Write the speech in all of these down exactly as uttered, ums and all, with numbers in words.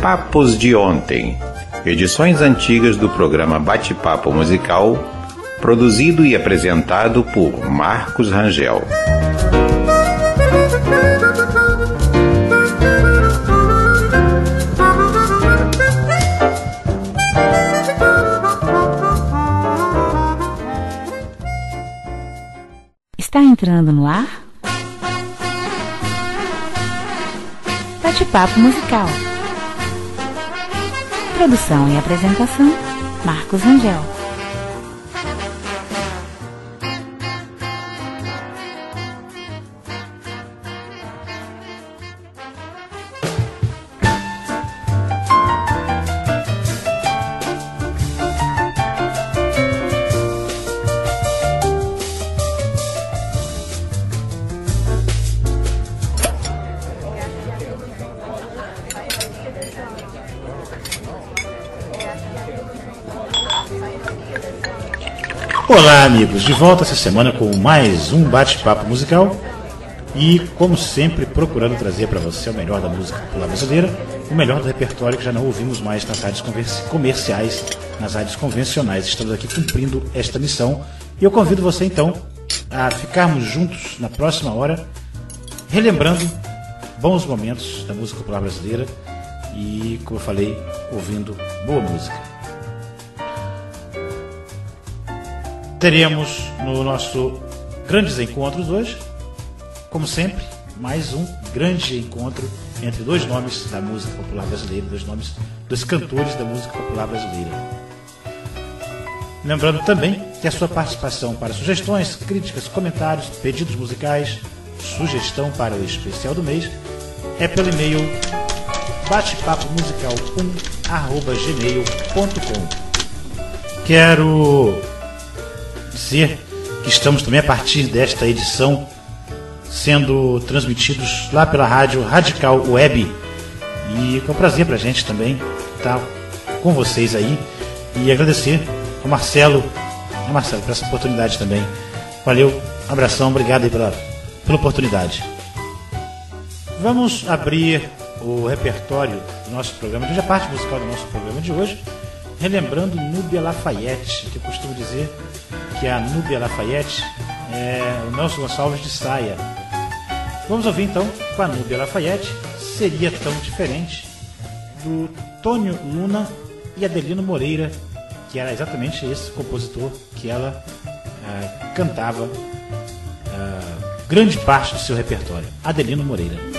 Papos de Ontem, edições antigas do programa Bate-Papo Musical, produzido e apresentado por Marcos Rangel. Está entrando no ar Bate-Papo Musical. Produção e apresentação, Marcos Rangel. Olá, amigos, de volta essa semana com mais um bate-papo musical e, como sempre, procurando trazer para você o melhor da música popular brasileira, o melhor do repertório que já não ouvimos mais nas rádios comerciais, nas rádios convencionais. Estamos aqui cumprindo esta missão e eu convido você, então, a ficarmos juntos na próxima hora, relembrando bons momentos da música popular brasileira e, como eu falei, ouvindo boa música. Teremos no nosso Grandes Encontros hoje, como sempre, mais um grande encontro entre dois nomes da música popular brasileira, dois nomes dos cantores da música popular brasileira. Lembrando também que a sua participação para sugestões, críticas, comentários, pedidos musicais, sugestão para o especial do mês é pelo e-mail batepapo musical um arroba gmail ponto com. Quero dizer que estamos também, a partir desta edição, sendo transmitidos lá pela rádio Radical Web, e é um prazer pra gente também estar com vocês aí e agradecer ao Marcelo, ao Marcelo por essa oportunidade também. Valeu, um abração, obrigado aí pela, pela oportunidade. Vamos abrir o repertório do nosso programa, de hoje, a parte musical do nosso programa de hoje, relembrando Núbia Lafayette, que eu costumo dizer que a Núbia Lafayette é o Nelson Gonçalves de Saia. Vamos ouvir então com a Núbia Lafayette, Seria Tão Diferente, do Tônio Luna e Adelino Moreira, que era exatamente esse compositor que ela ah, cantava ah, grande parte do seu repertório, Adelino Moreira.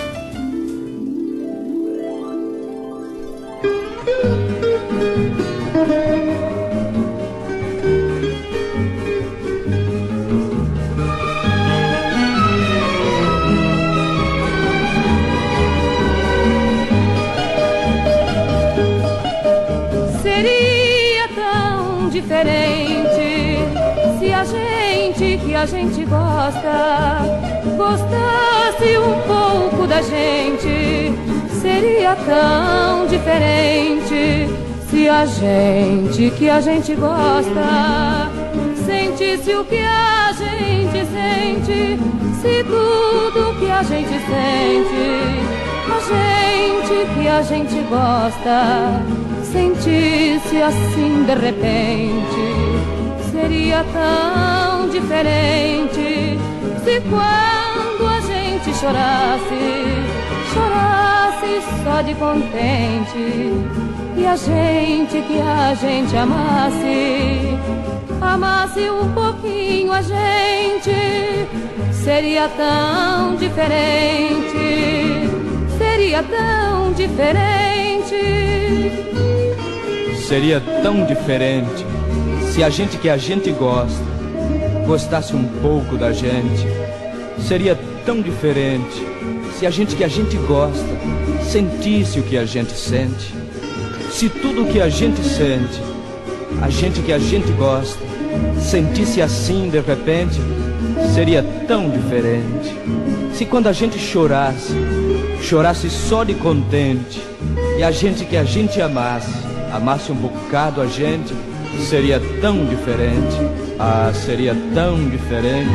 Se a gente que a gente gosta gostasse um pouco da gente, seria tão diferente. Se a gente que a gente gosta sentisse o que a gente sente, se tudo que a gente sente, a gente que a gente gosta sentisse assim de repente, seria tão diferente. Se quando a gente chorasse, chorasse só de contente, e a gente que a gente amasse, amasse um pouquinho a gente, seria tão diferente, seria tão diferente. Seria tão diferente se a gente que a gente gosta gostasse um pouco da gente. Seria tão diferente se a gente que a gente gosta sentisse o que a gente sente. Se tudo o que a gente sente, a gente que a gente gosta sentisse assim de repente, seria tão diferente. Se quando a gente chorasse, chorasse só de contente, e a gente que a gente amasse, amasse um bocado a gente, seria tão diferente. Ah, seria tão diferente.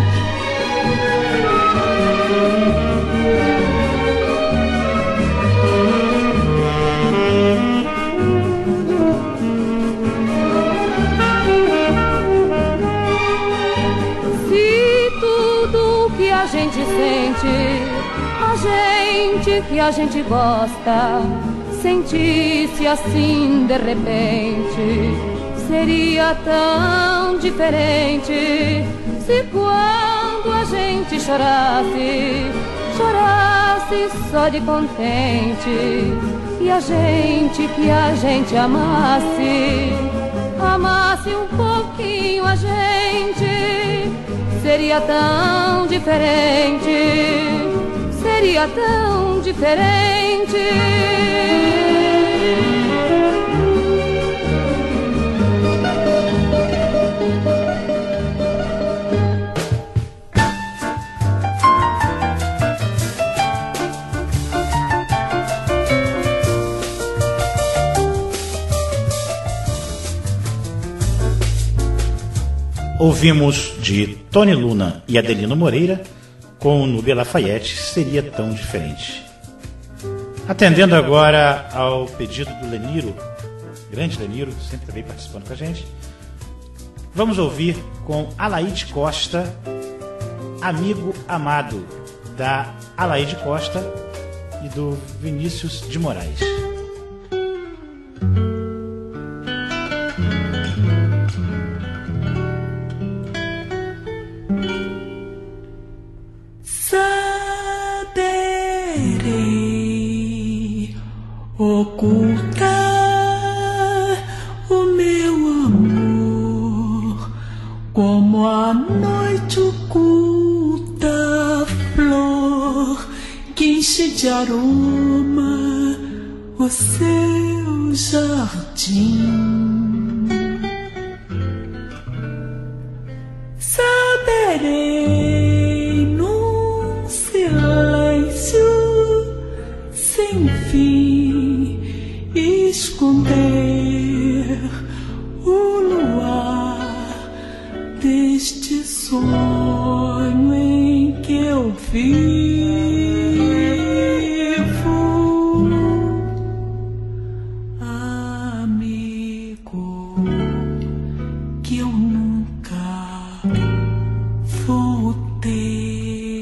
presente. A gente que a gente gosta sentisse assim de repente, seria tão diferente se quando a gente chorasse, chorasse só de contente. E a gente que a gente amasse, amasse um pouquinho a gente, seria tão diferente, seria tão diferente. Ouvimos de Tony Luna e Adelino Moreira com Nubia Lafayette, Seria Tão Diferente. Atendendo agora ao pedido do Leniro, grande Leniro, sempre também participando com a gente, vamos ouvir com Alaide Costa, Amigo Amado, da Alaide Costa e do Vinícius de Moraes. Saberei ocultar o meu amor como a noite oculta a flor que enche de aroma o seu jardim. Saberei num silêncio sem fim esconder o luar deste sonho em que eu vivo. Amigo que eu nunca vou ter.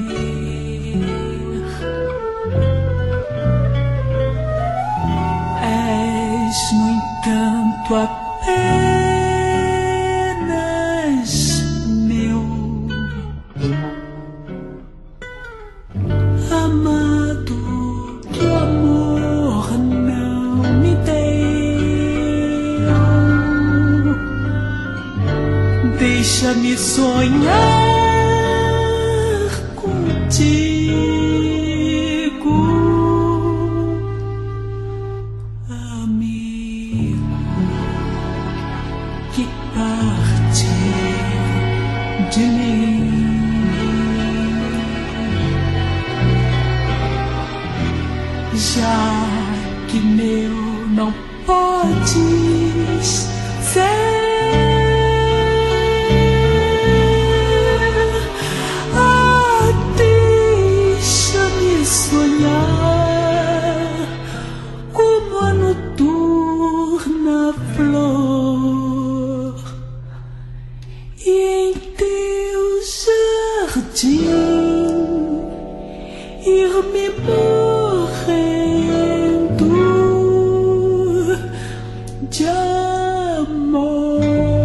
És, no entanto, apenas meu amado, que o amor não me deu. Deixa-me sonhar contigo, amigo que parte de mim. Já que meu não podes ser, ah, deixa-me sonhar como a noturna flor, e em teu jardim ir-me morrendo de amor.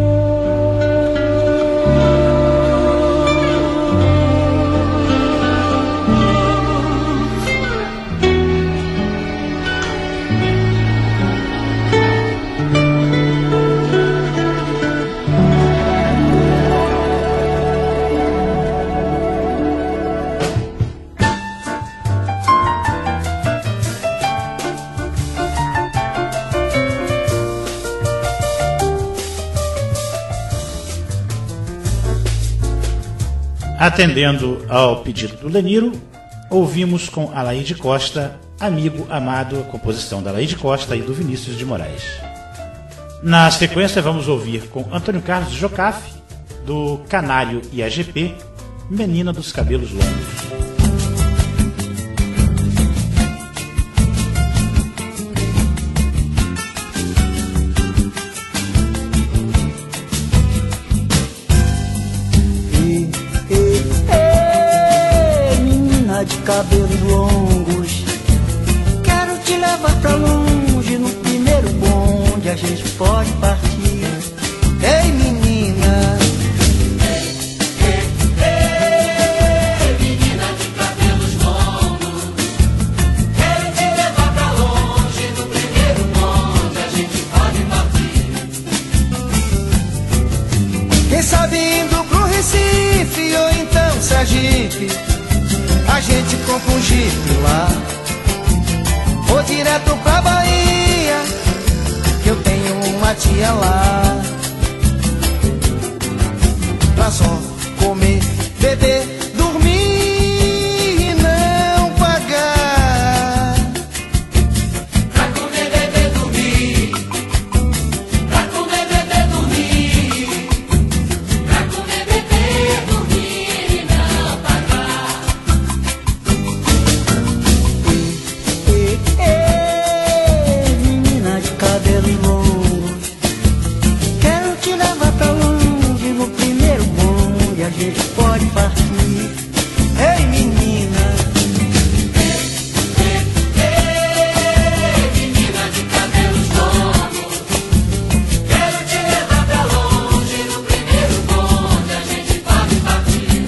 Atendendo ao pedido do Leniro, ouvimos com Alaide Costa, Amigo Amado, a composição da Alaide Costa e do Vinícius de Moraes. Na sequência, vamos ouvir com Antônio Carlos Jocafe, do Canário e A G P, Menina dos Cabelos Longos. Menina cabelos longos. Quero te levar pra longe, no primeiro bonde a gente pode partir. Ei, menina, Ei, ei, menina de cabelos longos, quero te levar pra longe, no primeiro bonde a gente pode partir. quem sabe indo pro Recife ou então Sergipe, a gente compra um jipe lá, ou direto pra Bahia, que eu tenho uma tia lá. Pra só comer, beber, dormir e não pagar. Pra comer, beber, dormir. Pra comer, beber, dormir. Pra comer, beber, dormir e não pagar. Ei, ei, menina de cabelo longo, quero te levar pra longe, no primeiro bonde a gente pode partir. Ei, menina, Ei, menina de cabelos longos, quero te levar pra longe, no primeiro bonde a gente pode partir.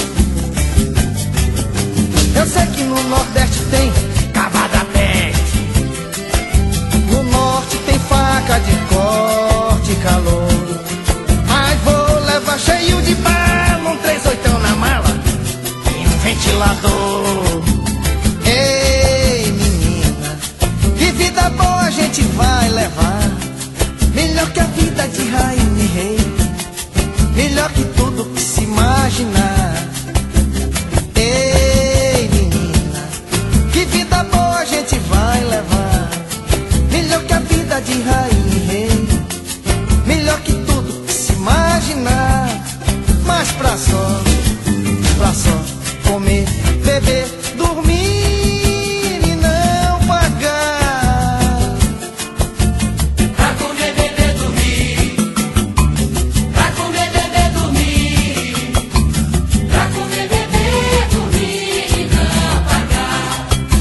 eu sei que no Nordeste tem cavada peste, no Norte tem faca de corte e calor, mas vou levar cheio de bala, um três oitão na mala e um ventilador. Ei, menina, que vida boa a gente vai levar, melhor que a vida de rainha e rei, melhor que tudo que se imaginar. Ei, menina, que vida boa a gente vai levar, melhor que a vida de rainha e rei, melhor que tudo que se imaginar. Mas pra só, pra só comer, beber, dormir e não pagar. Pra comer, beber, dormir. Pra comer, beber, dormir. Pra comer, beber, dormir e não pagar.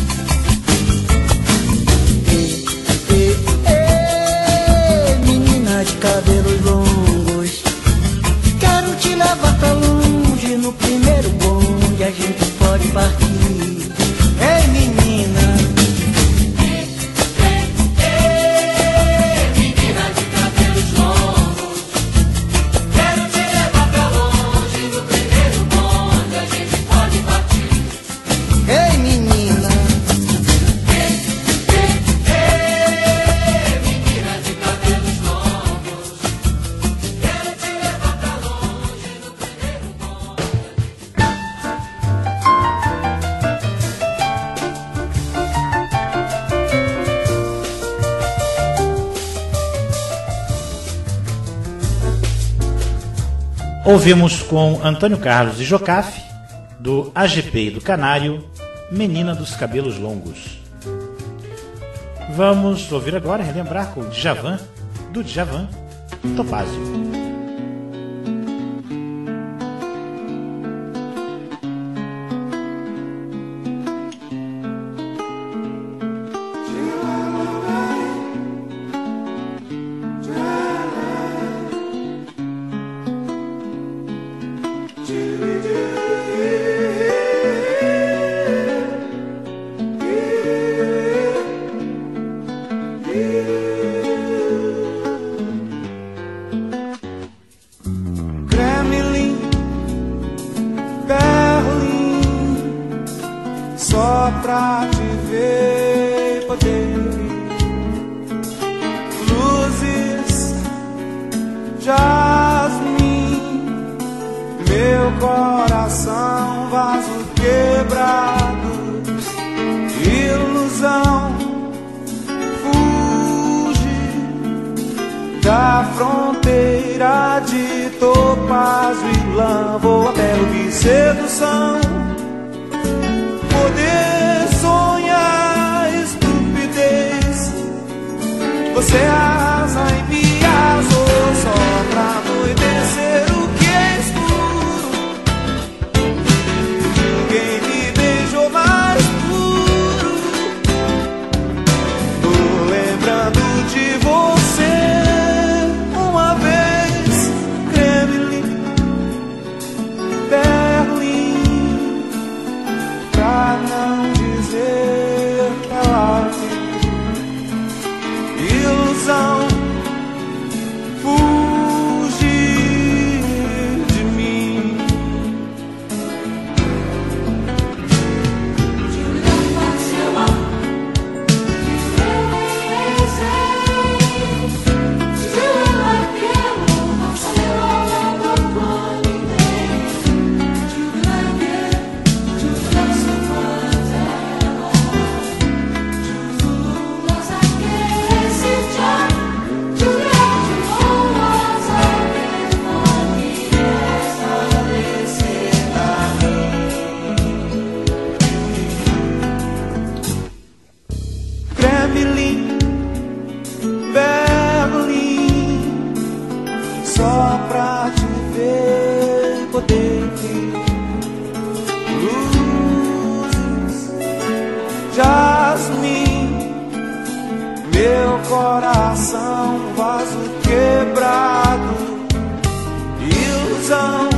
Ei, ei, menina de cabelos longos, quero te levar pra longe, no primeiro bonde a gente pode partir. Ei, menina, Ei, menina de cabelos longos, quero te levar pra longe, no primeiro bonde a gente pode partir. ei, menina, Ei, menina de cabelos longos, quero te levar pra longe, no primeiro bonde. Ouvimos com Antônio Carlos e Jocafe, do A G P e do Canário, Menina dos Cabelos Longos. Vamos ouvir agora, relembrar com o Djavan, do Djavan, Topázio. Kremlin, Berlim, só pra te ver poder. Luzes, jasmim, meu coração, vaso quebrado, ilusão, fuge da fronteira de topázio e lã, vou até o de sedução, poder sonhar estupidez. Você arrasa em mim, arrasou só pra anoitecer o que é escuro. Ninguém me beijou mais. coração, vaso quebrado, ilusão.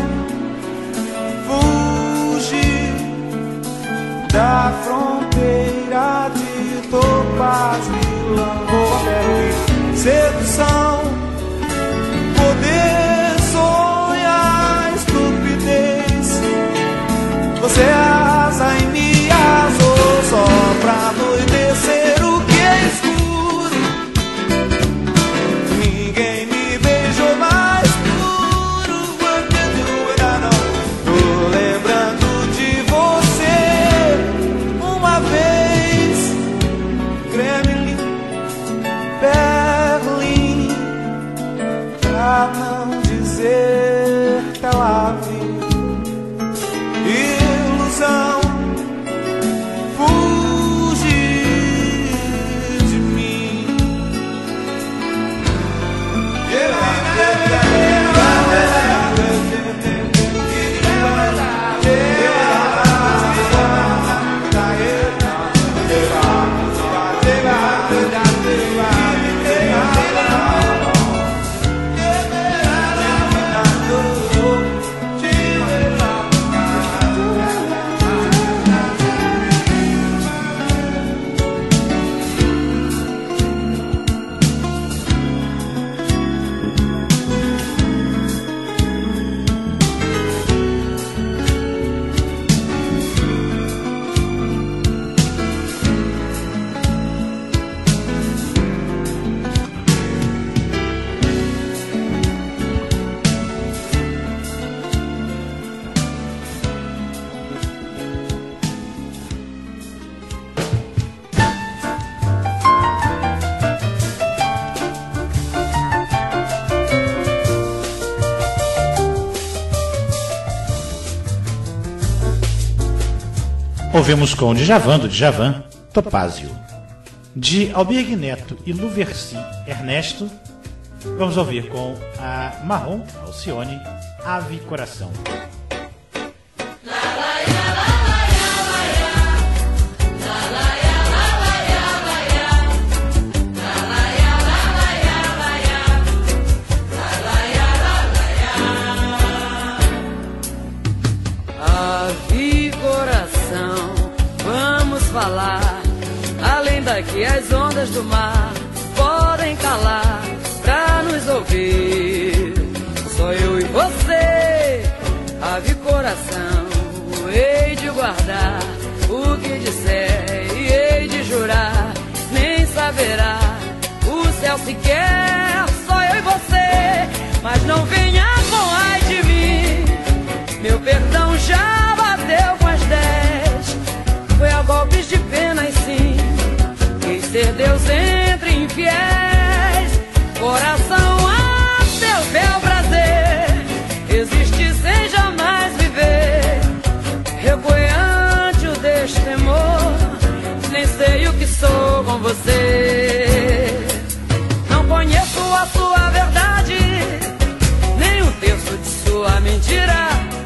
Fugi da fronteira de topázio e lamboberry. Sedução, poder, sonhar, estupidez. Você asa em me azul só pra anoitecer o que é escuro. Ninguém me beijou mais puro. Tô lembrando de você uma vez. Kremlin, Berlim, pra não dizer Tel Aviv. Ilusão, fugir de mim. Ouvimos com o Djavan, do Djavan, Topázio. De Albirg Neto e Luverci Ernesto, vamos ouvir com a Marrom Alcione, Ave Coração. Ave coração, vamos falar. Além daqui as ondas do mar podem calar pra nos ouvir. Só eu e você, ave coração, hei de guardar o que disser e hei de jurar. Nem saberá o céu sequer, só eu e você. Mas não venha com ai de mim, meu perdão já bateu com as dez. Foi a golpes de pena e sim, quis ser Deus entre infiéis. Coração a seu bel prazer, existe sem jamais viver. Recueante o destemor, nem sei o que sou com você. Não conheço a sua verdade, nem um terço de sua mentira.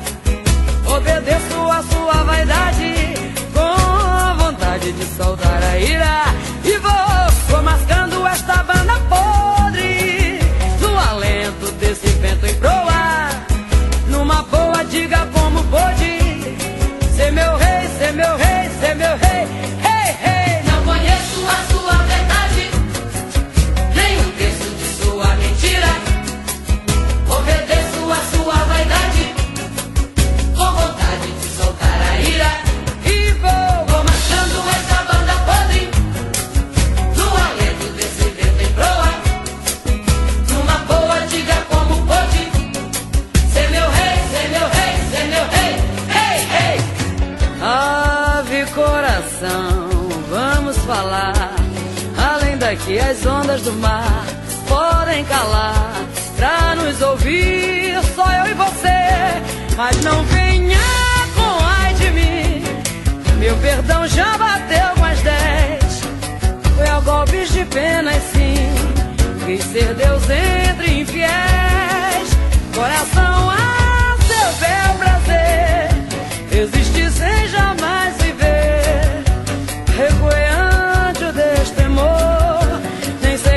Obedeço a sua vaidade, com vontade de soltar a ira. E vou, vou mascando esta banda podre, no alento desse vento em proa. Numa boa, diga como pôde ser meu rei, ser meu rei, ser meu rei. Hey, hey. Não conheço a sua verdade, nem um terço de sua mentira. Obedeço a sua vaidade, com vontade de soltar a ira. E vou, vou marchando essa banda podre, no alento desse vento em proa. Numa boa, diga como pôde ser meu rei, ser meu rei, ser meu rei. Hey, hey. ave coração, vamos falar. Além daqui as ondas do mar podem calar pra nos ouvir. Só eu e você, mas não venha com ai de mim, meu perdão já bateu com as dez. Foi a golpes de pena e sim, quis ser Deus entre infiéis. Coração a seu bel prazer, existe sem jamais viver. Recueante o destemor, nem sei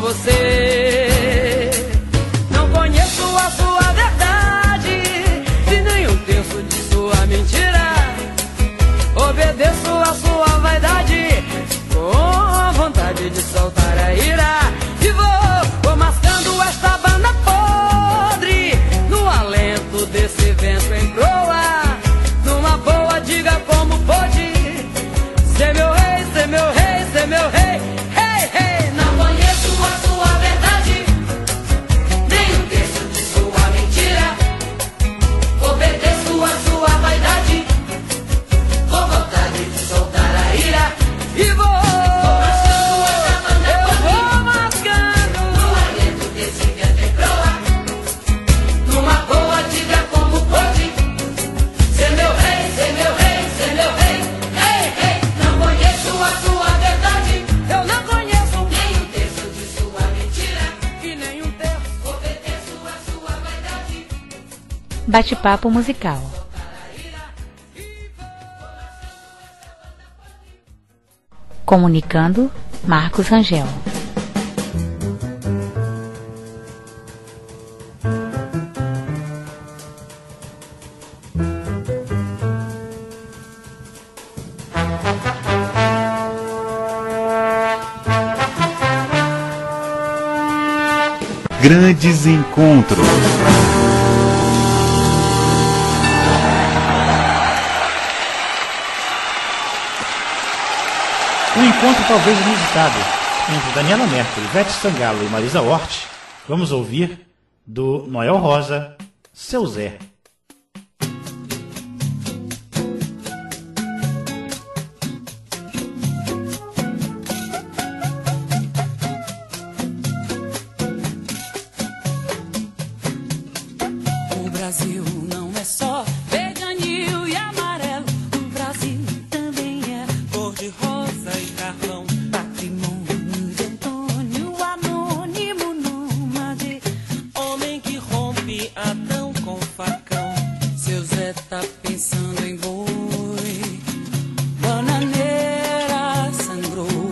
você. Não conheço a sua verdade e nem um terço de sua mentira. Obedeço a sua vaidade com vontade de soltar a ira. E vou, vou mascando esta banda podre no alento desse vento em proa. Numa boa, diga como pode ser meu rei, ser meu rei, ser meu rei. Hey, hey. Não conheço a sua verdade, nem um terço de sua mentira. Obedeço a sua vaidade com vontade de soltar a ira. E vou, Vou mascando essa banda eu podre vou mascando no alento desse vento em proa. Numa boa, diga como pode ser meu rei, ser meu rei, ser meu rei. Ei, ei, não conheço a sua verdade, eu não conheço nem um terço de sua mentira. e nem um terço. Obedeço a sua vaidade. Bate-papo musical. Comunicando, Marcos Rangel. Grandes encontros. Um encontro talvez inusitado entre Daniela Mercury, Ivete Sangalo e Marisa Hort. Vamos ouvir do Noel Rosa, Seu Zé. O Brasil não é só vermelho e amarelo. O Brasil também é cor de rosa e carvão. Patrimônio de Antônio, anônimo nômade, homem que rompe Adão com facão. Seu Zé tá pensando em boi, bananeira sangrou.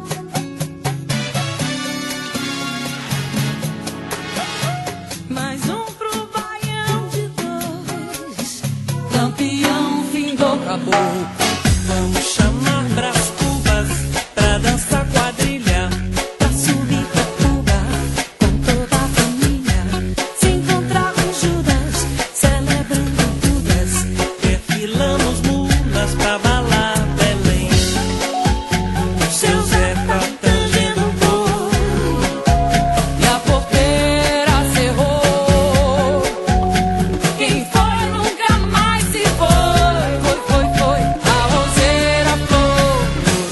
Mais um pro baião de dois, campeão findou, acabou. Vamos chamar pras cubas pra dançar quadrilha, pra subir pra Cuba com toda a família. Se encontrar com Judas, celebrando Judas, perfilamos mulas pra balar Belém. Seu Zé tá tangendo um boi e a porteira cerrou. Quem foi nunca mais se foi. Foi, foi, foi, a roseira florou.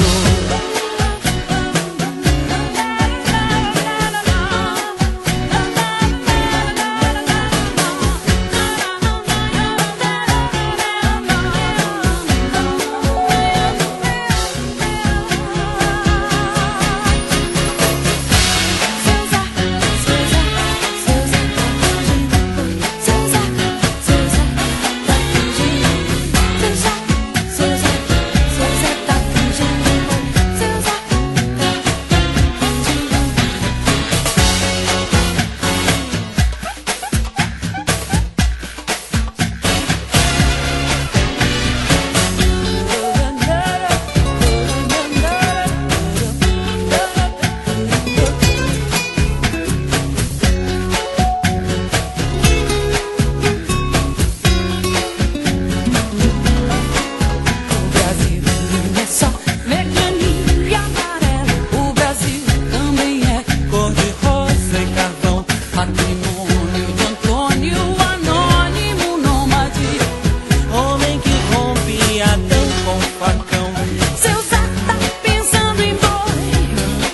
O Brasil não é só vermelho e amarelo. O Brasil também é cor de rosa e carvão. Patrimônio de Antônio, anônimo nômade, homem que rompe Adão com facão. Seu Zé tá pensando em boi,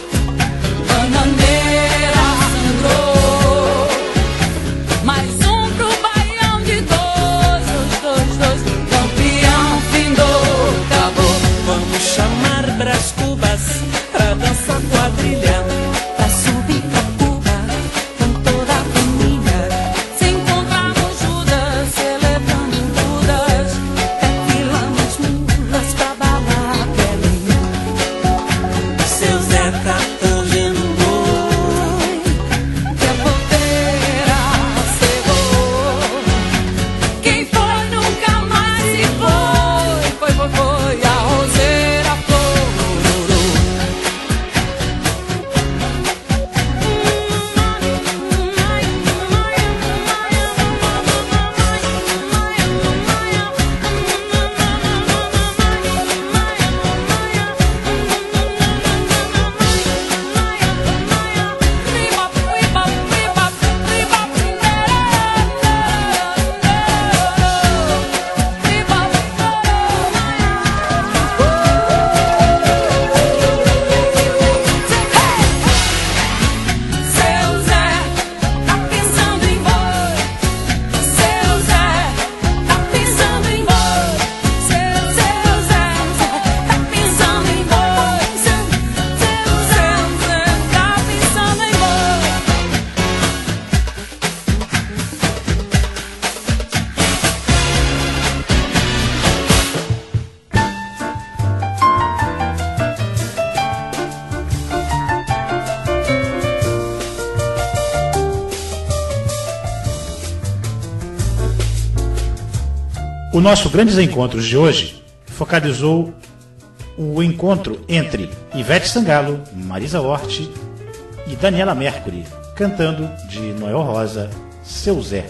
bananeira sangrou. Mais um pro baião de dois, dois, dois, dois, campeão findou, acabou. Vamos chamar O nosso Grandes Encontros de hoje focalizou o encontro entre Ivete Sangalo, Marisa Hort e Daniela Mercury, cantando de Noel Rosa, Seu Zé.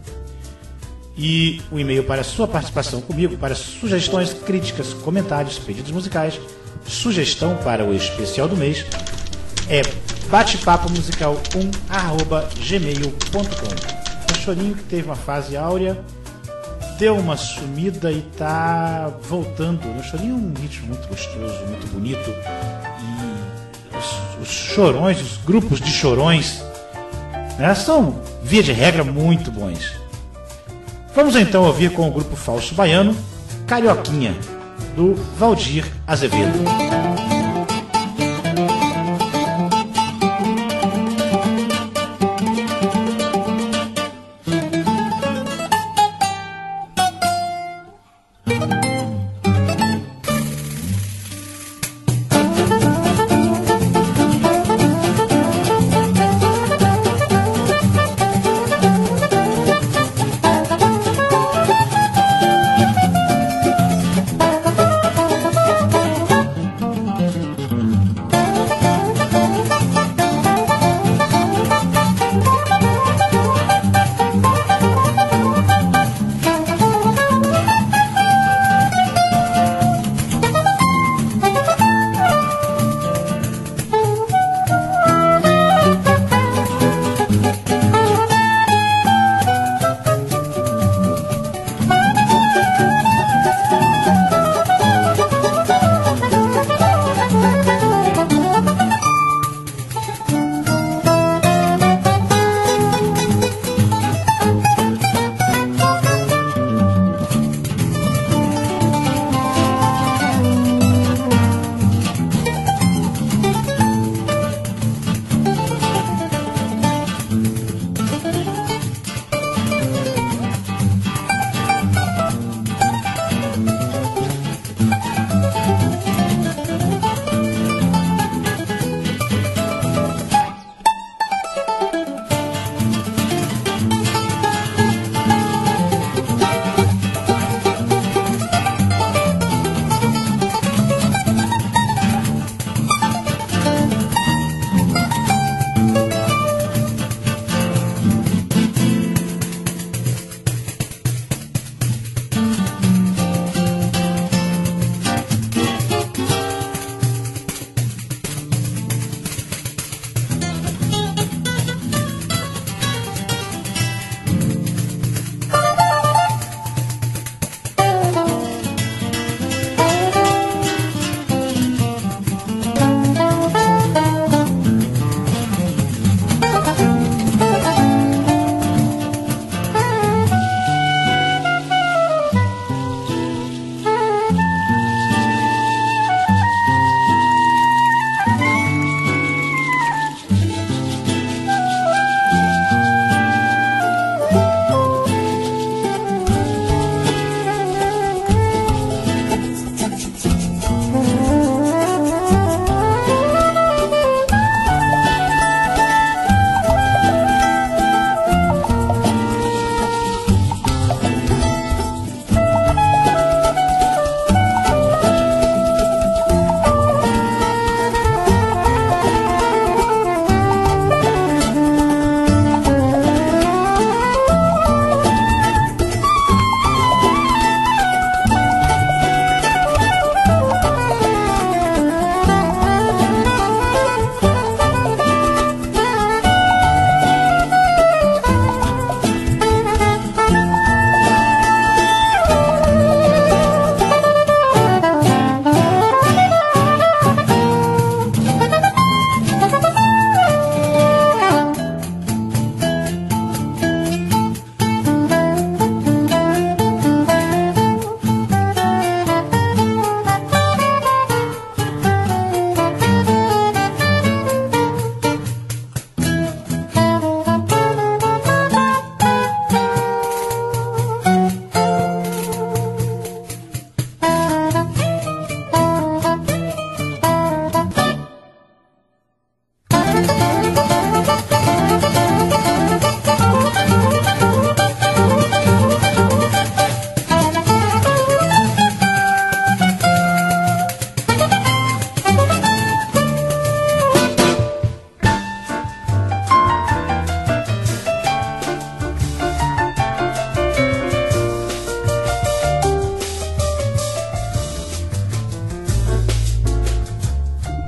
E o e-mail para sua participação comigo, para sugestões, críticas, comentários, pedidos musicais, sugestão para o especial do mês, é batepapo musical um arroba gmail ponto com. O Chorinho, que teve uma fase áurea, deu uma sumida e tá voltando. O Chorinho é um ritmo muito gostoso, muito bonito. E os, os chorões, os grupos de chorões, né, são, via de regra, muito bons. Vamos então ouvir com o grupo Falso Baiano, Carioquinha, do Valdir Azevedo.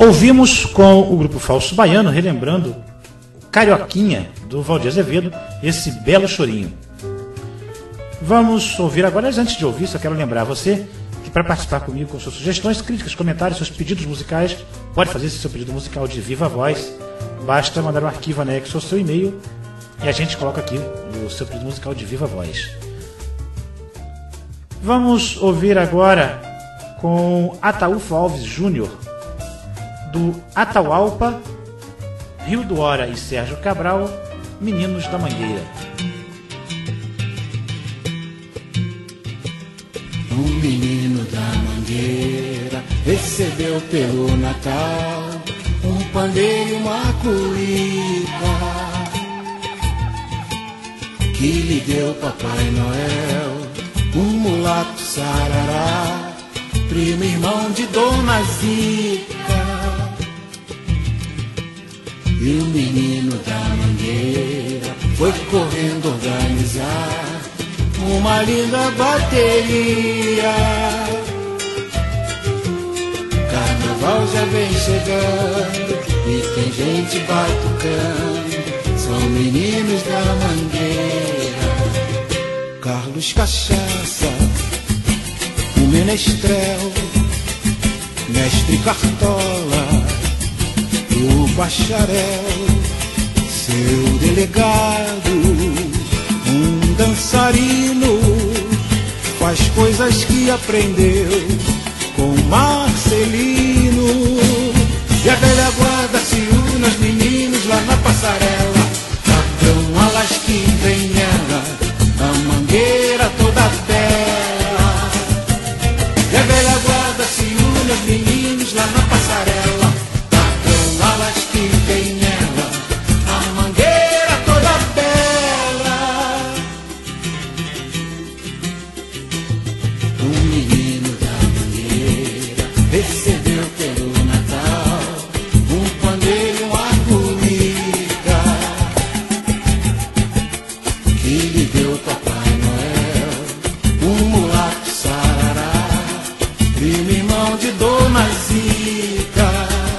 Ouvimos com o grupo Falso Baiano, relembrando Carioquinha, do Valdir Azevedo, esse belo chorinho. Vamos ouvir agora, mas antes de ouvir, só quero lembrar você que para participar comigo com suas sugestões, críticas, comentários, seus pedidos musicais, pode fazer esse seu pedido musical de viva voz, basta mandar um arquivo anexo ao seu e-mail e a gente coloca aqui o seu pedido musical de viva voz. Vamos ouvir agora com Ataúfo Alves Júnior, do Atahualpa, Rio do Hora e Sérgio Cabral, Meninos da Mangueira. Um menino da Mangueira recebeu pelo Natal um pandeiro e uma cuíca que lhe deu Papai Noel, um mulato sarará, primo irmão de Dona Zica. E o menino da Mangueira foi correndo organizar uma linda bateria. Carnaval já vem chegando e tem gente batucando, são meninos da Mangueira. Carlos Cachaça, o Menestrel, Mestre Cartola, o Bacharel, seu delegado, um dançarino, faz coisas que aprendeu com Marcelino. E a velha guarda se une aos meninos lá na passarela, capão alas que vem ela, a Mangueira toda bela. E a velha guarda se une aos meninos lá na passarela, capão alas que vem ela, a Mangueira toda bela. Um menino da Mangueira recebeu pelo Natal um pandeiro e uma cuíca que lhe deu Papai Noel, um mulato sarará, primo irmão de Dona Zica.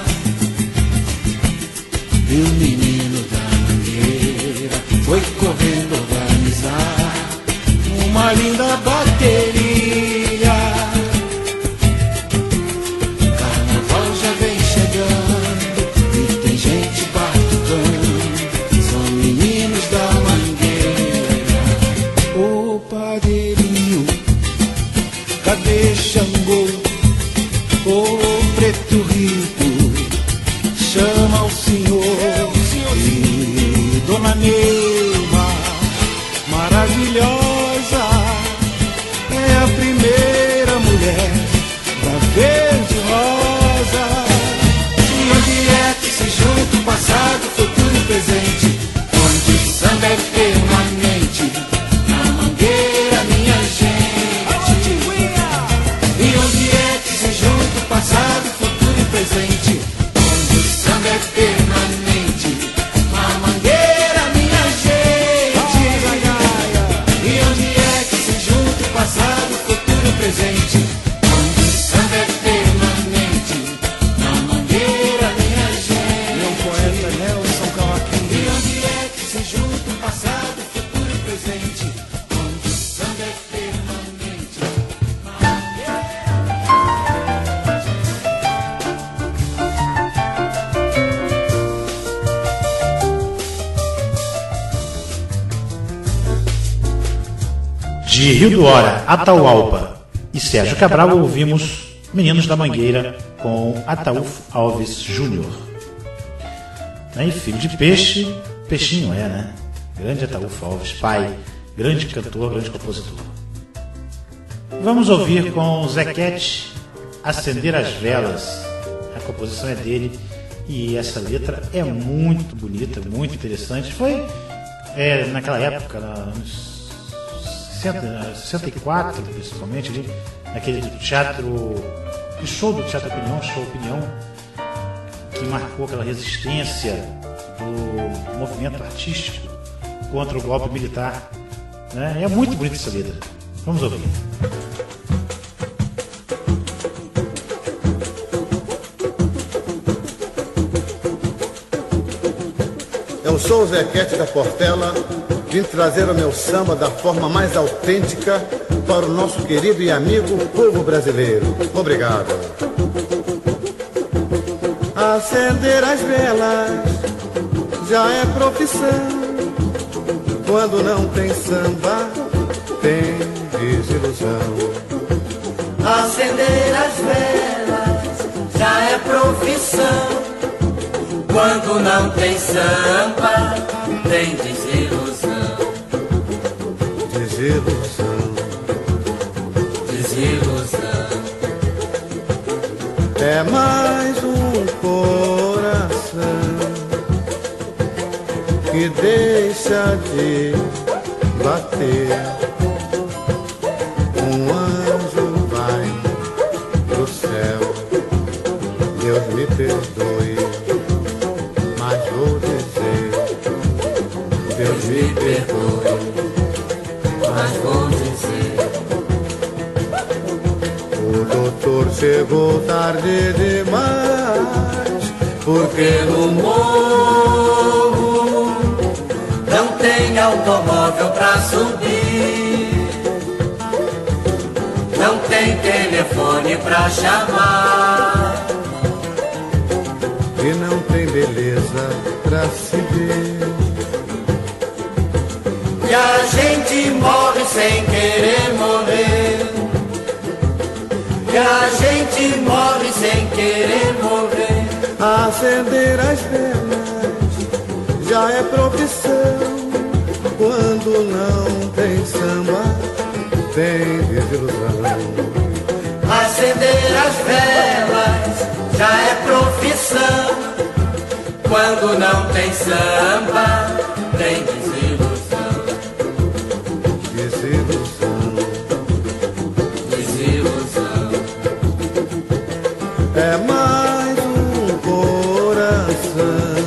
E o menino da Mangueira foi correndo organizar uma linda bateria. Carnaval já vem chegando e tem gente batucando, são meninos da Mangueira. Ô padrinho, cadê Xangô? Ô preto rico, chama o senhor. E Dona Neuma, maravilhosa, é a primeira mulher da verde rosa. E onde é que se junta o passado, futuro e presente, onde o samba é permanente, na Mangueira minha gente. E onde é que se junta o passado, futuro e presente, onde o samba é permanente, na Mangueira minha gente. E onde é que se junta o passado, futuro e presente, onde o samba é permanente, na Mangueira minha gente. Meu poeta Nelson Cavaquinho. E onde é que se junta o passado, futuro e presente, onde o samba é permanente, na Mangueira. De Rio do Hora, Atahualpa e Sérgio Cabral, ouvimos Meninos da Mangueira com Ataúfo Alves Júnior. Né? E filho de peixe, peixinho é, né? Grande Ataúfo Alves, pai, grande cantor, grande compositor. Vamos ouvir com Zequete, Acender as Velas. A composição é dele e essa letra é muito bonita, muito interessante. Foi é, naquela época, nos sessenta e quatro, principalmente, ali, naquele teatro, que show do Teatro Opinião, show Opinião, que marcou aquela resistência do movimento artístico contra o golpe militar. Né? É muito bonita essa letra. Vamos ouvir. sou o Zequete da Portela, vim trazer o meu samba da forma mais autêntica para o nosso querido e amigo povo brasileiro. Obrigado. Acender as velas já é profissão. Quando não tem samba, tem desilusão. Acender as velas já é profissão. Quando não tem samba, tem desilusão. Desilusão. Desilusão. É mais um coração que deixa de bater. Um anjo vai pro céu. Deus me perdoe, mas vou dizer. Deus me perdoe, mas vou dizer. O doutor chegou tarde demais, porque no morro não tem automóvel pra subir, não tem telefone pra chamar, e não tem beleza pra se ver. E a gente morre sem querer morrer. E a gente morre sem querer morrer. Acender as velas já é profissão. Quando não tem samba, tem desilusão. Acender as velas já é profissão. Quando não tem samba, tem desilusão. Desilusão. Desilusão. É mais um coração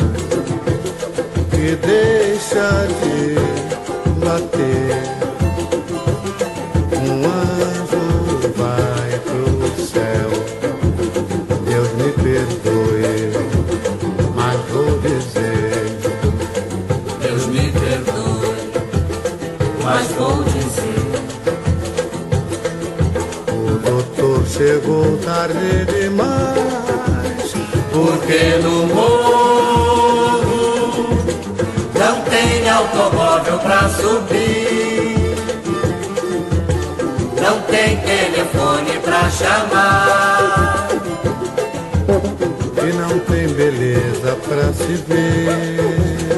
que deixa de bater. Um anjo vai pro céu. Deus me perdoe, mas vou dizer. Deus me perdoe, mas vou dizer. O doutor chegou tarde demais, porque no morro não tem automóvel pra subir, não tem telefone pra chamar, e não tem beleza pra se ver.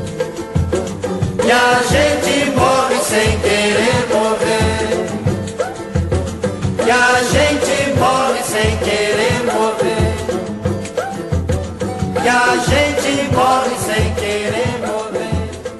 E a gente morre sem querer morrer. E a gente morre sem querer morrer. E a gente morre sem querer morrer.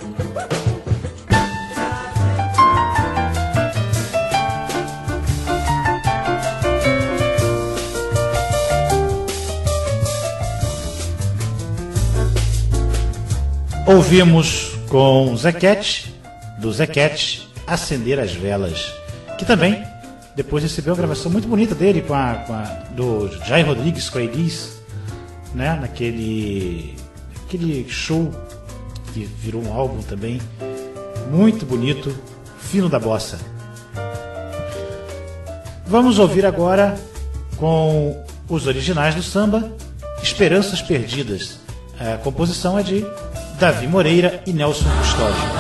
Ouvimos com Zequete, do Zequete, Acender as Velas, que também depois recebeu uma gravação muito bonita dele com a, com a do Jair Rodrigues com a Elis, né, naquele aquele show que virou um álbum também muito bonito, Fino da Bossa. Vamos ouvir agora com os originais do samba, Esperanças Perdidas. A composição é de Davi Moreira e Nelson Custódio.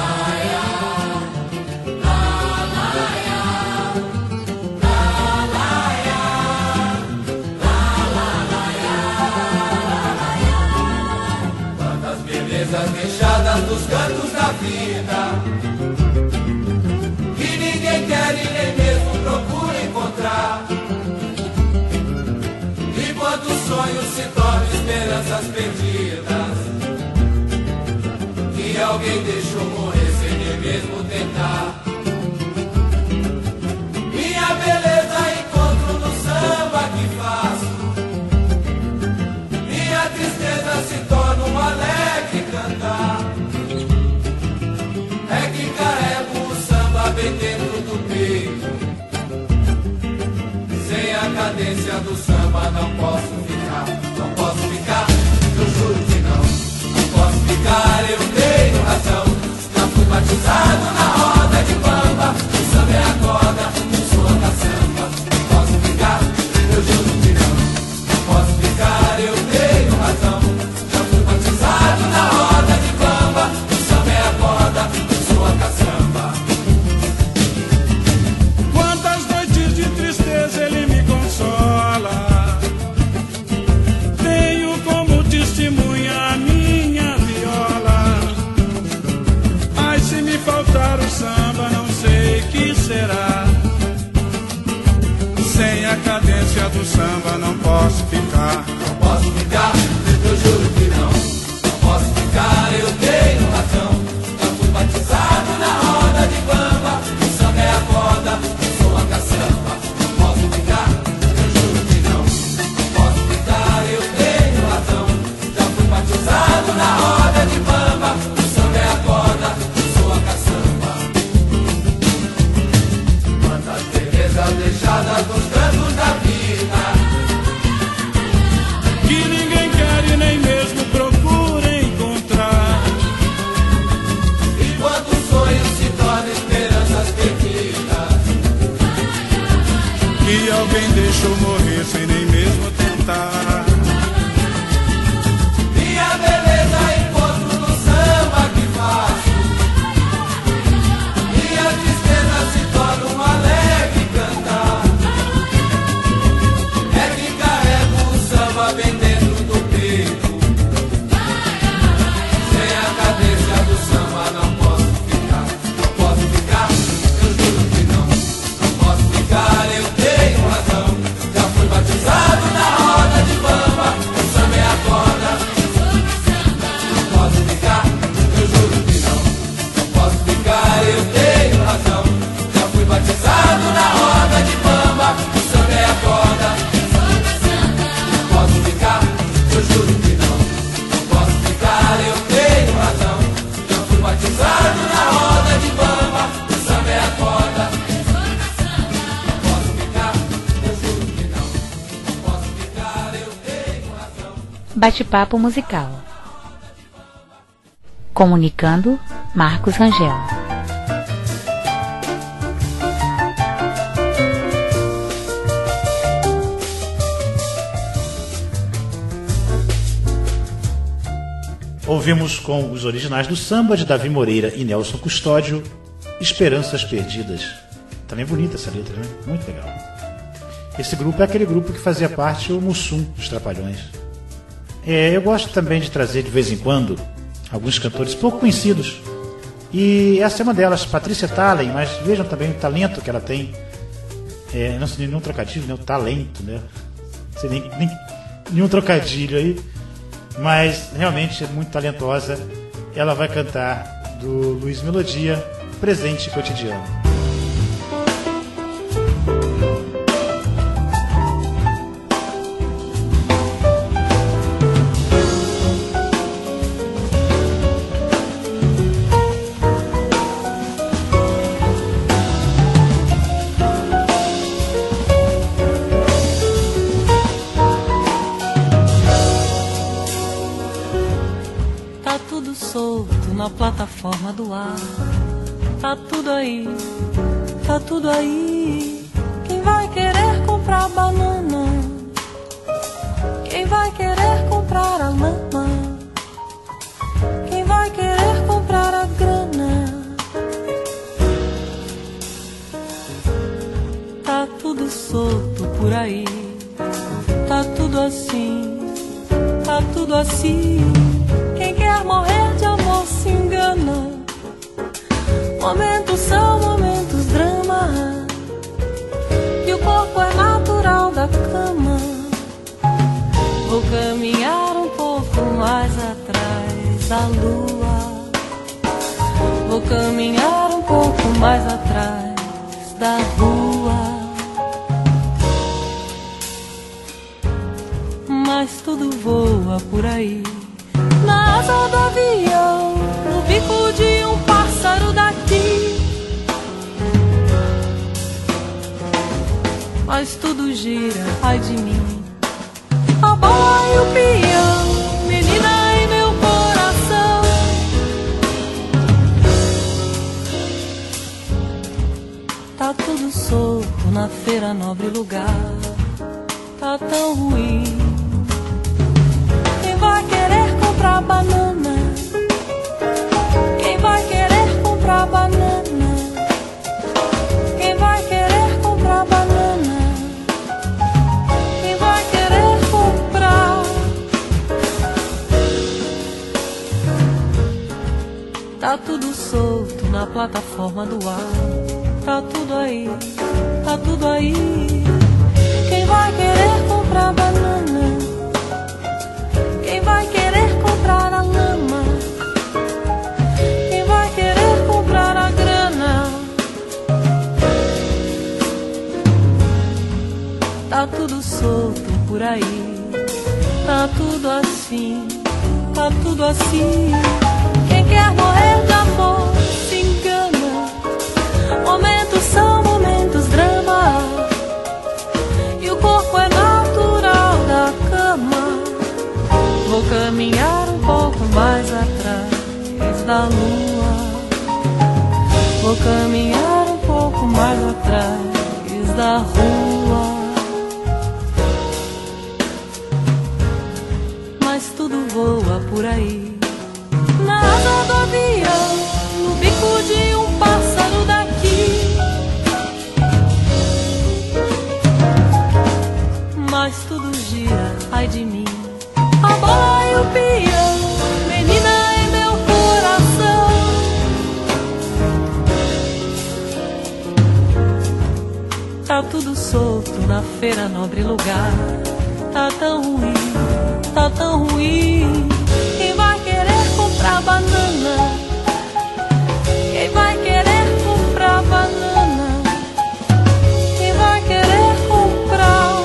Deixadas nos cantos da vida, que ninguém quer e nem mesmo procura encontrar. Enquanto sonhos se tornam esperanças perdidas, que alguém deixou morrer sem nem mesmo tentar. Minha beleza encontro no samba que faço, minha tristeza se torna um alegre cantar. É que carrego o samba bem dentro do peito. Sem a cadência do samba não posso ficar, não posso ficar, eu juro que não, não posso ficar. Eu batizado na roda de bamba. O samba é a corda, eu sou a caçamba. Posso ficar? Eu juro que não. Não posso ficar, eu tenho razão. Já fui batizado na roda de bamba. O samba é a corda, eu sou a caçamba. Quantas noites de tristeza ele me consola. Tenho como testemunha a minha viola. Ai, se me faltar o samba, não sei que será. Sem a cadência do samba não posso ficar. Não posso ficar, eu juro que não. Não posso ficar, eu tenho razão. Já fui batizado na roda de bamba. O samba é a corda, eu sou a caçamba. Não posso ficar, eu juro que não. Não posso ficar, eu tenho razão. Já fui batizado na roda de bamba. O samba é a corda, eu sou a caçamba. Quantas belezas deixadas nos cantos da vida, Que ninguém quer e nem mesmo procura encontrar. e quantos sonhos se tornam esperanças perdidas. Que alguém deixou morrer sem nem mesmo tentar. Minha beleza encontro no samba que faço. Minha tristeza se torna um alegre cantar. É que carrego o samba bem dentro do peito. Sem a cadência do samba não posso ficar. Não posso ficar, eu juro que não. Não posso ficar, eu tenho razão. Já fui batizado na roda de bamba. O samba é a corda. Não posso ficar, eu juro que não. Não posso ficar, eu tenho razão. Já fui batizado na roda de bamba. O samba é a corda. Não posso ficar, eu juro que não. Não posso ficar, eu tenho razão. Já fui batizado na roda de bamba. O samba é a corda. Não posso ficar, eu juro que não. Não posso ficar, eu tenho razão. Bate-papo musical. Comunicando, Marcos Rangel. Ouvimos com os originais do samba de Davi Moreira e Nelson Custódio, Esperanças Perdidas. Também bonita essa letra, né? Muito legal. Esse grupo é aquele grupo que fazia parte o Mussum dos Trapalhões. É, eu gosto também de trazer de vez em quando alguns cantores pouco conhecidos. E essa é uma delas, Patrícia Talley, mas vejam também o talento que ela tem. É, não sei nenhum trocadilho, né? O talento, né? Não sei nem, nem nenhum trocadilho aí. Mas realmente é muito talentosa. Ela vai cantar do Luiz Melodia, Presente Cotidiano. Tá tudo solto na plataforma do ar. Tá tudo aí, tá tudo aí. Quem vai querer comprar banana? Quem vai querer comprar a lama? Quem vai querer comprar a grana? Tá tudo solto por aí. Tá tudo assim, tá tudo assim. Quem quer morrer de amor se engana. Momentos são momentos drama. E o corpo é natural da cama. Vou caminhar um pouco mais atrás da lua. Vou caminhar um pouco mais atrás da rua. Mas tudo voa por aí. Na asa do avião, no bico de um pássaro daqui. Mas tudo gira, ai de mim. A bola e o peão, menina em meu coração. na feira, nobre lugar, tá tão ruim. Quem vai querer comprar banana? Quem vai querer comprar banana? Quem vai querer comprar banana? Quem vai querer comprar? Tá tudo solto na plataforma do ar. Tá tudo aí, tá tudo aí. Quem vai querer comprar banana? Quem vai querer comprar a lama? Quem vai querer comprar a grana? Tá tudo solto por aí. Tá tudo assim, tá tudo assim. Quem quer morrer de amor se engana. Momentos são momentos, drama. E o corpo é natural da cama. Vou caminhar um pouco mais atrás da lua. Vou caminhar um pouco mais atrás da rua. Mas tudo voa por aí, na asa do avião, no bico de um pássaro daqui. Mas tudo gira, ai de mim, a bola e o peão, menina em meu coração. Tá tudo solto na feira, nobre lugar. Tá tão ruim, tá tão ruim. Quem vai querer comprar banana? Quem vai querer comprar banana? Quem vai querer comprar?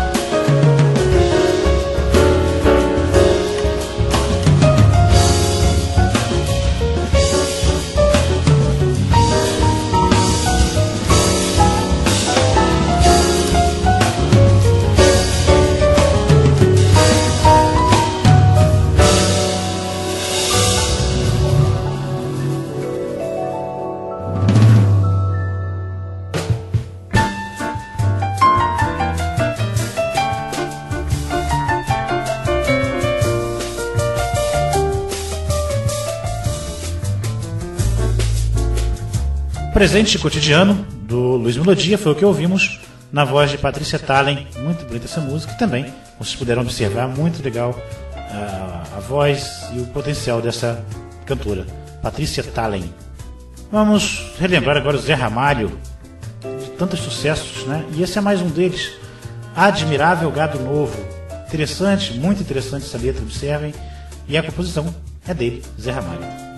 Presente cotidiano do Luiz Melodia foi o que ouvimos na voz de Patrícia Tallem. Muito bonita essa música, e também, como vocês puderam observar, muito legal a, a voz e o potencial dessa cantora, Patrícia Tallem. Vamos relembrar agora o Zé Ramalho, de tantos sucessos, né? E esse é mais um deles, Admirável Gado Novo. Interessante, muito interessante essa letra, observem, e a composição é dele, Zé Ramalho.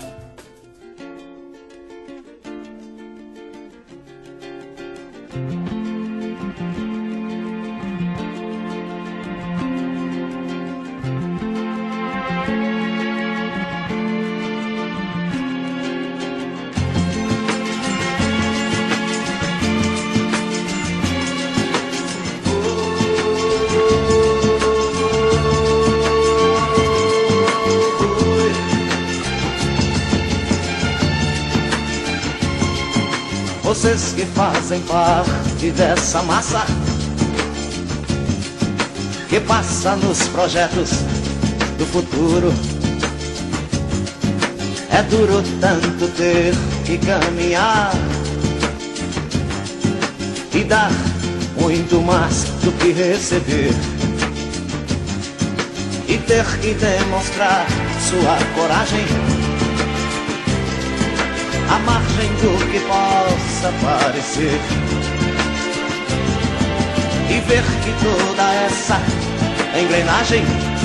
Vocês que fazem parte dessa massa que passa nos projetos do futuro. É duro tanto ter que caminhar e dar muito mais do que receber, e ter que demonstrar sua coragem à margem do que possa parecer, e ver que toda essa engrenagem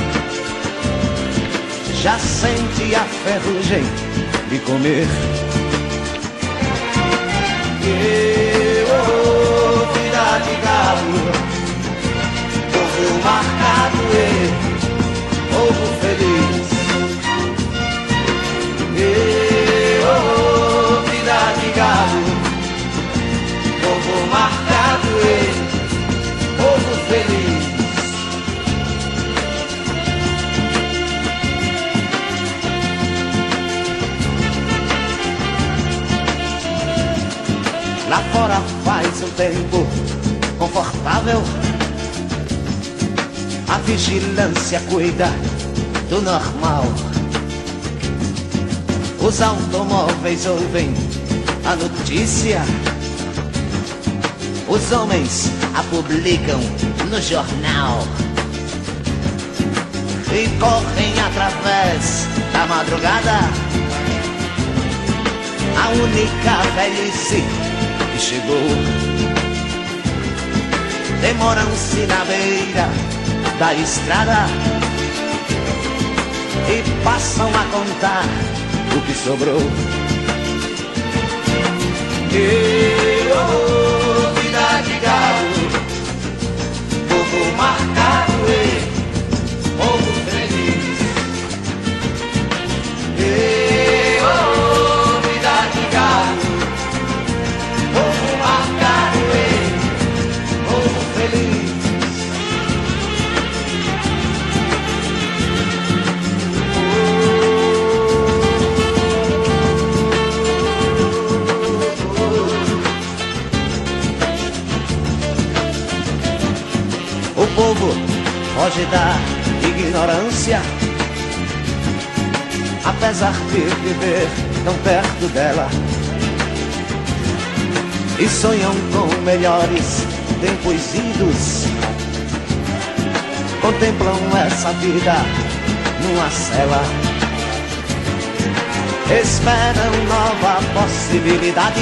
já sente a ferrugem de comer. E, oh, vida de galo, povo marcado e povo feliz. E, oh, vida de galo, povo marcado e povo feliz. Lá fora faz um tempo confortável. A vigilância cuida do normal. Os automóveis ouvem a notícia. Os homens a publicam no jornal e correm através da madrugada. A única velhice que chegou. Demoram-se na beira da estrada e passam a contar o que sobrou. E oh, vida de gado, povo marcado e povo feliz. E oh, vida de gado, povo marcado e povo feliz. O povo foge da ignorância, apesar de viver tão perto dela, e sonham com melhores tempos idos. Contemplam essa vida numa cela, esperam nova possibilidade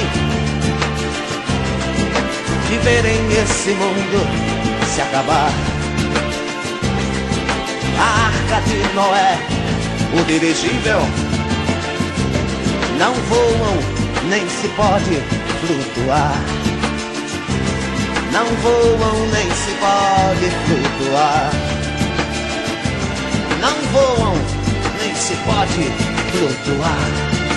de verem esse mundo se acabar. A arca de Noé, o dirigível, não voam, nem se pode flutuar. Não voam, nem se pode flutuar. Não voam, nem se pode flutuar.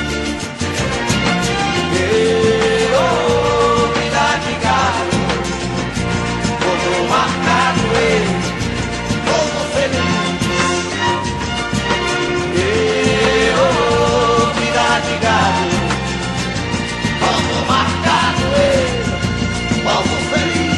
E oh, vida de gado, povo marcado e povo feliz. E oh, vida de gado, povo marcado e povo feliz.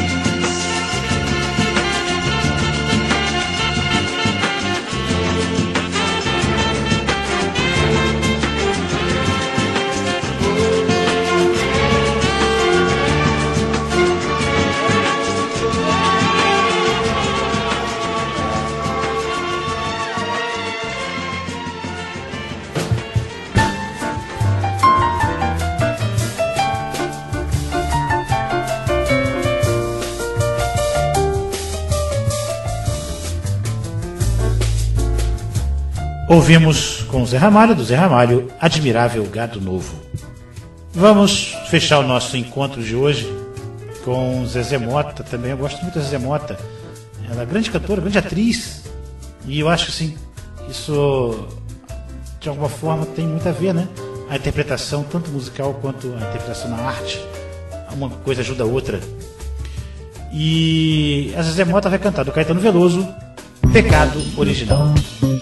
Ouvimos com Zé Ramalho, do Zé Ramalho, Admirável Gado Novo. Vamos fechar o nosso encontro de hoje com Zezé Mota também. Eu gosto muito da Zezé Mota. Ela é grande cantora, grande atriz. E eu acho assim, isso de alguma forma tem muito a ver, né? A interpretação, tanto musical quanto a interpretação na arte. Uma coisa ajuda a outra. E a Zezé Mota vai cantar do Caetano Veloso, Pecado Original.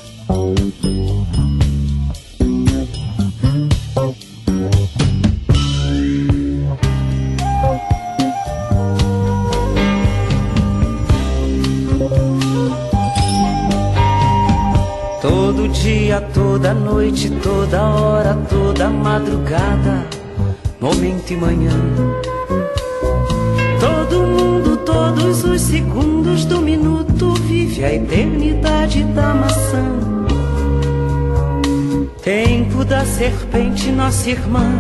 Todo dia, toda noite, toda hora, toda madrugada, momento e manhã. Todo mundo, todos os segundos do minuto vive a eternidade da maçã. Tempo da serpente, nossa irmã,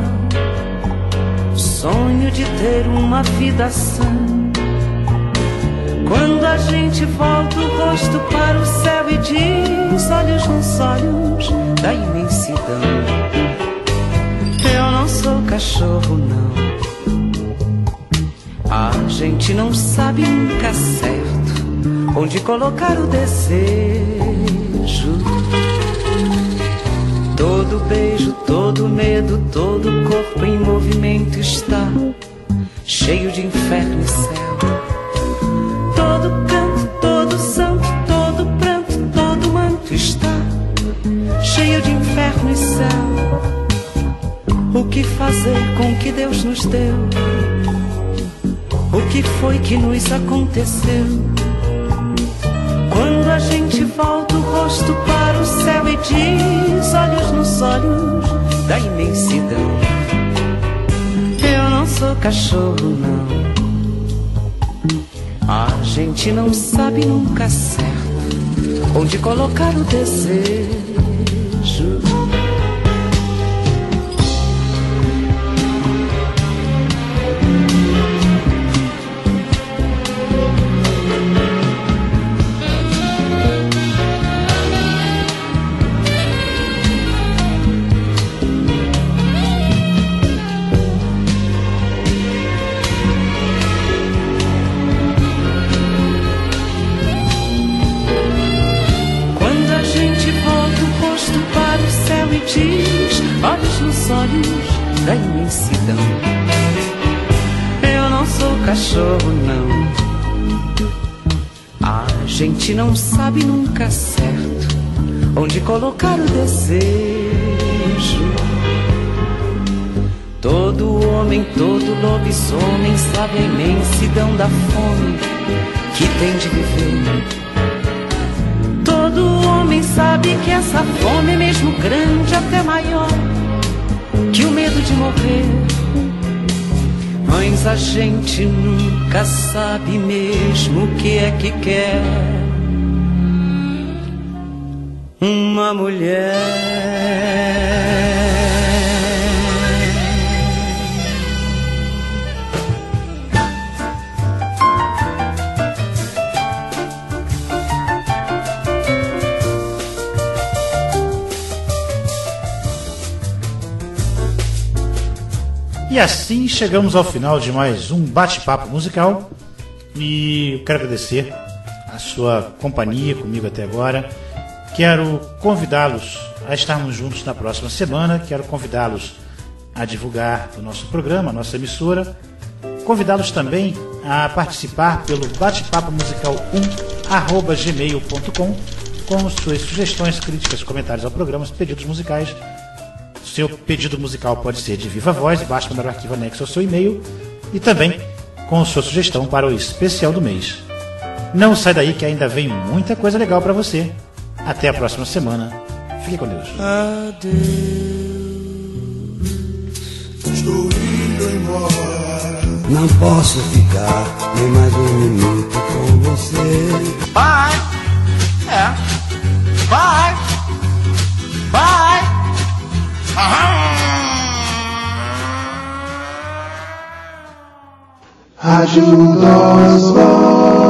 sonho de ter uma vida sã. Quando a gente volta o rosto para o céu e diz, olhos nos olhos da imensidão, eu não sou cachorro não. A gente não sabe nunca certo onde colocar o desejo. Todo beijo, todo medo, todo corpo em movimento está cheio de inferno e céu. Todo canto, todo santo, todo pranto, todo manto está cheio de inferno e céu. O que fazer com o que Deus nos deu? o que foi que nos aconteceu? Quando a gente volta o rosto para o céu e diz, olhos nos olhos da imensidão, eu não sou cachorro não. A gente não sabe nunca certo onde colocar o desejo. Diz, olhos nos olhos da imensidão, eu não sou cachorro não. A gente não sabe nunca certo onde colocar o desejo. Todo homem, todo lobisomem sabe a imensidão da fome que tem de viver. Todo homem sabe que essa fome é mesmo grande, até maior que o medo de morrer. Mas a gente nunca sabe mesmo o que é que quer uma mulher. E assim chegamos ao final de mais um bate-papo musical e eu quero agradecer a sua companhia comigo até agora. Quero convidá-los a estarmos juntos na próxima semana, quero convidá-los a divulgar o nosso programa, a nossa emissora, convidá-los também a participar pelo bate-papo musical um arroba gmail ponto com com suas sugestões, críticas, comentários ao programa, pedidos musicais. Seu pedido musical pode ser de viva voz, basta mandar o arquivo anexo ao seu e-mail e também com sua sugestão para o especial do mês. Não sai daí que ainda vem muita coisa legal para você. Até a próxima semana. Fique com Deus. Adeus, estou indo embora. Não posso ficar nem mais um minuto com você. Vai, é, vai, vai. Ajuda os